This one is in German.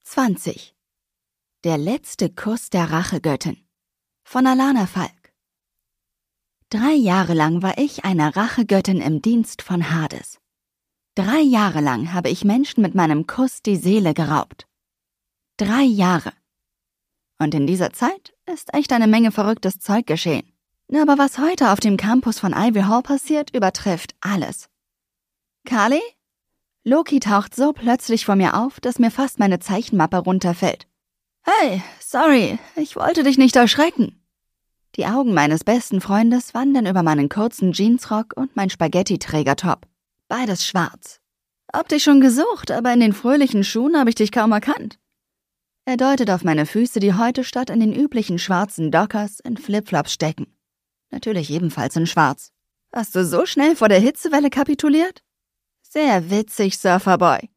20. Der letzte Kuss der Rachegöttin von Alana Falk. 3 Jahre lang war ich eine Rachegöttin im Dienst von Hades. 3 Jahre lang habe ich Menschen mit meinem Kuss die Seele geraubt. 3 Jahre. Und in dieser Zeit ist echt eine Menge verrücktes Zeug geschehen. Aber was heute auf dem Campus von Ivy Hall passiert, übertrifft alles. Kali? Loki taucht so plötzlich vor mir auf, dass mir fast meine Zeichenmappe runterfällt. Hey, sorry, ich wollte dich nicht erschrecken. Die Augen meines besten Freundes wandern über meinen kurzen Jeansrock und mein Spaghetti-Trägertop. Beides schwarz. Hab dich schon gesucht, aber in den fröhlichen Schuhen habe ich dich kaum erkannt. Er deutet auf meine Füße, die heute statt in den üblichen schwarzen Dockers in Flipflops stecken. Natürlich ebenfalls in schwarz. Hast du so schnell vor der Hitzewelle kapituliert? Sehr witzig, Surferboy.